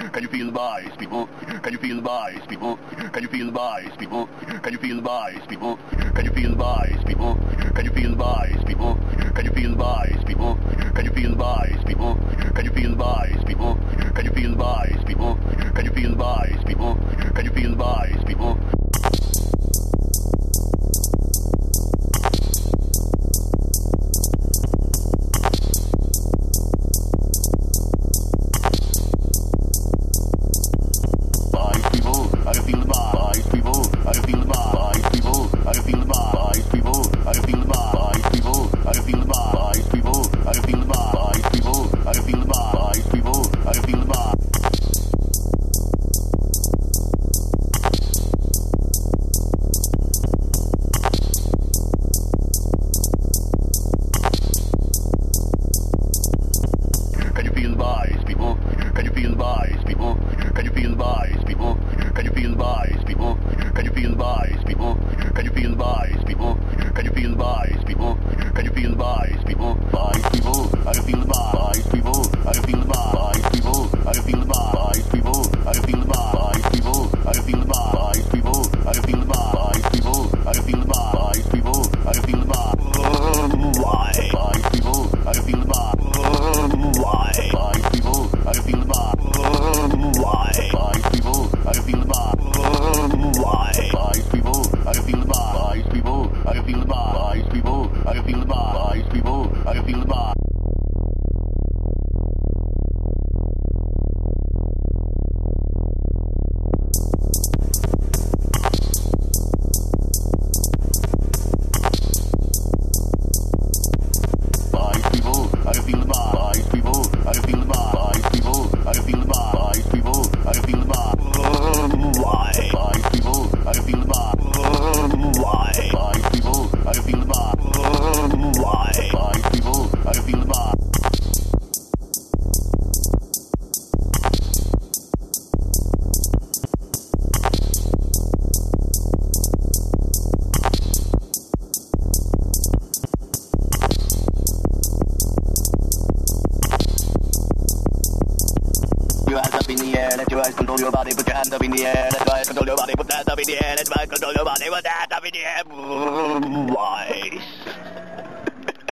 Can you feel the vibes, people? Can you feel the vibes, people? Can you feel the vibes, people? Can you feel the vibes, people? Can you feel the vibes, people? Can you feel the vibes, people? Can you feel the vibes, people? Can you feel the vibes, people? Can you feel the vibes, people? Can you feel the vibes, people? Can you feel the vibes, people? Can you feel the vibes, people? Let your eyes control your body, put your hands up in the air. Let your eyes control your body, put your hands up in the air. Let your eyes control your body, put your hands up in the air. Why?